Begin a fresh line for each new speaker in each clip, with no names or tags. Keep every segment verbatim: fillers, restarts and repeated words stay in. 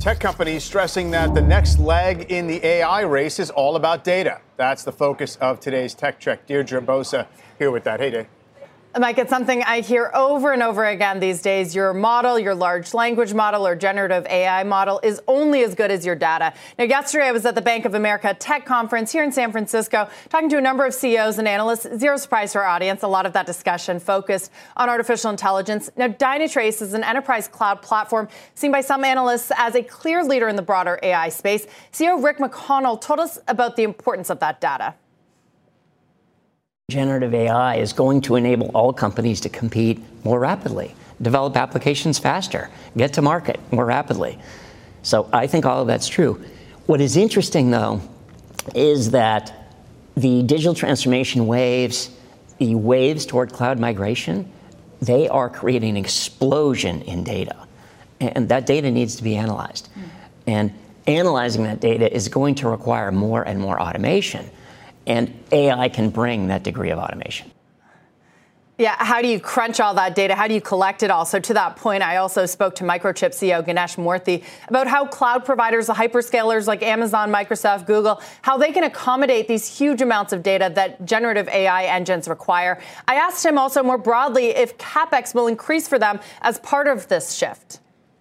Tech companies stressing that the next leg in the A I race is all about data. That's the focus of today's Tech Check. Deirdre Bosa here with that. Hey, Dave.
Mike, it's something I hear over and over again these days. Your model, your large language model or generative A I model is only as good as your data. Now, yesterday I was at the Bank of America Tech Conference here in San Francisco, talking to a number of C E Os and analysts. Zero surprise to our audience. A lot of that discussion focused on artificial intelligence. Now, Dynatrace is an enterprise cloud platform seen by some analysts as a clear leader in the broader A I space. C E O Rick McConnell told us about the importance of that data.
Generative A I is going to enable all companies to compete more rapidly, develop applications faster, get to market more rapidly. So I think all of that's true. What is interesting, though, is that the digital transformation waves, the waves toward cloud migration, they are creating an explosion in data. And that data needs to be analyzed. Mm. And analyzing that data is going to require more and more automation. And A I can bring that degree of automation.
Yeah, how do you crunch all that data? How do you collect it all? So to that point, I also spoke to Microchip C E O Ganesh Moorthy about how cloud providers, the hyperscalers like Amazon, Microsoft, Google, how they can accommodate these huge amounts of data that generative A I engines require. I asked him also more broadly if CapEx will increase for them as part of this shift.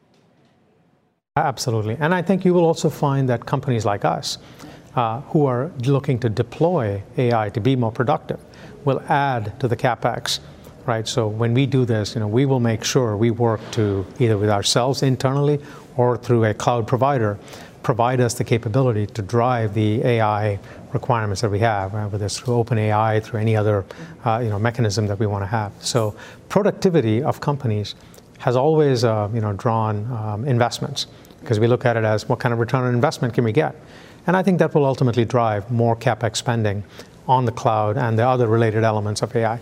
Absolutely. And I think you will also find that companies like us, Uh, who are looking to deploy A I to be more productive, will add to the CapEx, right? So when we do this, you know, we will make sure we work to either with ourselves internally or through a cloud provider, provide us the capability to drive the A I requirements that we have, right? Whether it's through OpenAI, through any other, uh, you know, mechanism that we want to have. So productivity of companies has always, uh, you know, drawn um, investments, because we look at it as what kind of return on investment can we get? And I think that will ultimately drive more CapEx spending on the cloud and the other related elements of A I.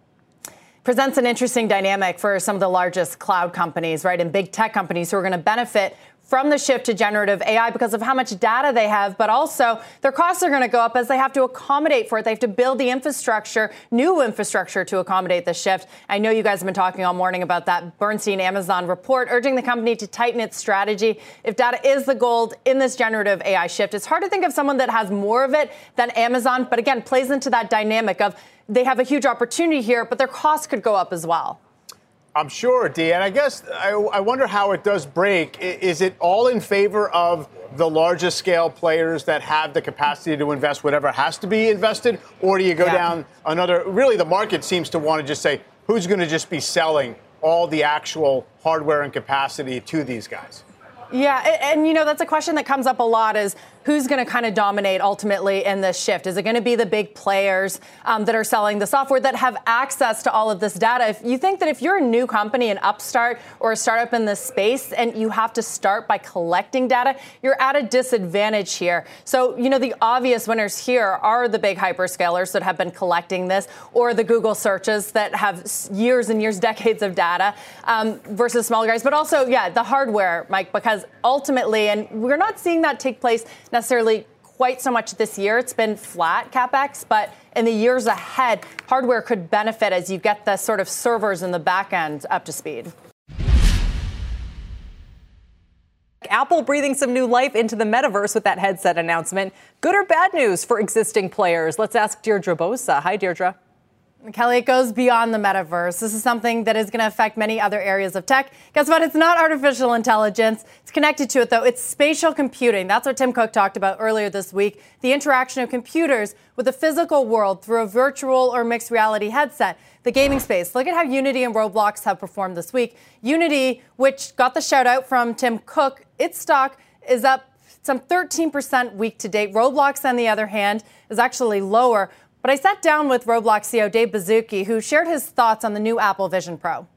Presents an interesting dynamic for some of the largest cloud companies, right, and big tech companies who are going to benefit from the shift to generative A I because of how much data they have, but also their costs are going to go up as they have to accommodate for it. They have to build the infrastructure, new infrastructure to accommodate the shift. I know you guys have been talking all morning about that Bernstein Amazon report urging the company to tighten its strategy. If data is the gold in this generative A I shift, it's hard to think of someone that has more of it than Amazon, but again, plays into that dynamic of they have a huge opportunity here, but their costs could go up as well.
I'm sure, Dee, and I guess I, I wonder how it does break. Is it all in favor of the largest scale players that have the capacity to invest whatever has to be invested, or do you go yeah. down another? Really, the market seems to want to just say, who's going to just be selling all the actual hardware and capacity to these guys?
Yeah, and, and you know, that's a question that comes up a lot is who's going to kind of dominate ultimately in this shift? Is it going to be the big players um, that are selling the software that have access to all of this data? If you think that if you're a new company, an upstart or a startup in this space, and you have to start by collecting data, you're at a disadvantage here. So, you know, the obvious winners here are the big hyperscalers that have been collecting this, or the Google searches that have years and years, decades of data um, versus smaller guys. But also, yeah, the hardware, Mike, because ultimately, and we're not seeing that take place necessarily quite so much this year. It's been flat CapEx, but in the years ahead, hardware could benefit as you get the sort of servers in the back end up to speed.
Apple breathing some new life into the metaverse with that headset announcement. Good or bad news for existing players? Let's ask Deirdre Bosa. Hi, Deirdre.
Kelly, it goes beyond the metaverse. This is something that is going to affect many other areas of tech. Guess what? It's not artificial intelligence. It's connected to it, though. It's spatial computing. That's what Tim Cook talked about earlier this week. The interaction of computers with the physical world through a virtual or mixed reality headset. The gaming space. Look at how Unity and Roblox have performed this week. Unity, which got the shout out from Tim Cook, its stock is up some thirteen percent week to date. Roblox, on the other hand, is actually lower. But I sat down with Roblox C E O Dave Baszucki, who shared his thoughts on the new Apple Vision Pro.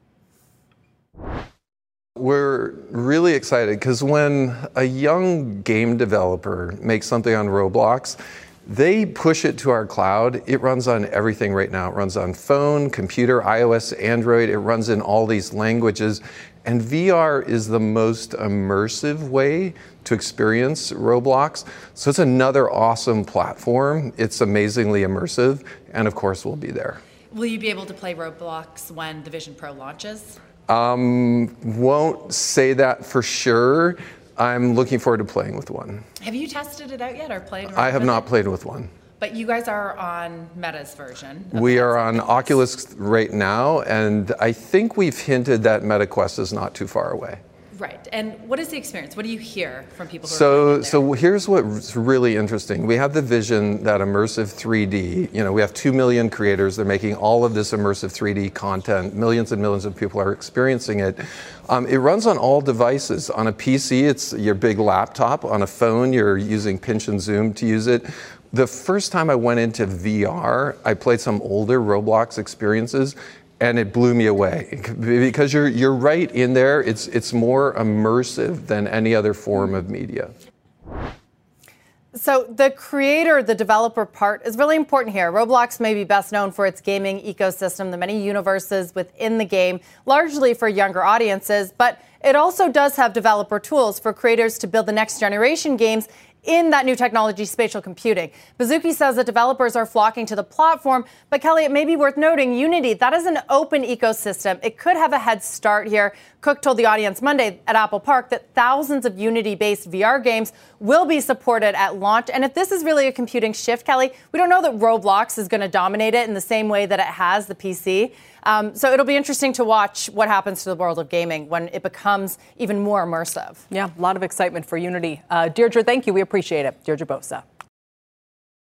We're really excited because when a young game developer makes something on Roblox, they push it to our cloud. It runs on everything right now. It runs on phone, computer, iOS, Android. It runs in all these languages. And V R is the most immersive way to experience Roblox. So it's another awesome platform. It's amazingly immersive. And of course, we'll be there.
Will you be able to play Roblox when the Vision Pro launches?
Um, won't say that for sure. I'm looking forward to playing with one.
Have you tested it out yet or played?
I have
with
not
it?
played with one.
But you guys are on Meta's version.
We are on Oculus right now, and I think we've hinted that MetaQuest is not too far away.
Right. And what is the experience? What do you hear from people who
so,
are playing it there?
So here's what's really interesting. We have the vision that immersive three D, you know, we have two million creators. They're making all of this immersive three D content. Millions and millions of people are experiencing it. Um, it runs on all devices. On a P C, it's your big laptop. On a phone, you're using pinch and zoom to use it. The first time I went into V R, I played some older Roblox experiences, and it blew me away because you're you're right in there. It's it's more immersive than any other form of media.
So the creator, the developer part is really important here. Roblox may be best known for its gaming ecosystem, the many universes within the game, largely for younger audiences, but it also does have developer tools for creators to build the next generation games in that new technology, spatial computing. Baszucki says that developers are flocking to the platform, but Kelly, it may be worth noting, Unity, that is an open ecosystem. It could have a head start here. Cook told the audience Monday at Apple Park that thousands of Unity-based V R games will be supported at launch. And if this is really a computing shift, Kelly, we don't know that Roblox is going to dominate it in the same way that it has the P C. Um, so it'll be interesting to watch what happens to the world of gaming when it becomes even more immersive.
Yeah, a lot of excitement for Unity. Uh, Deirdre, thank you. We appreciate it. Deirdre Bosa.